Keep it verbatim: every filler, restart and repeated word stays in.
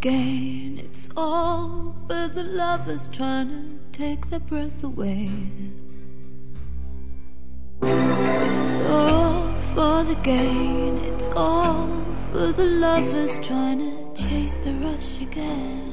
gain. It's all for the lovers trying to take their breath away. It's all for the gain. It's all for the lovers trying to chase the rush again.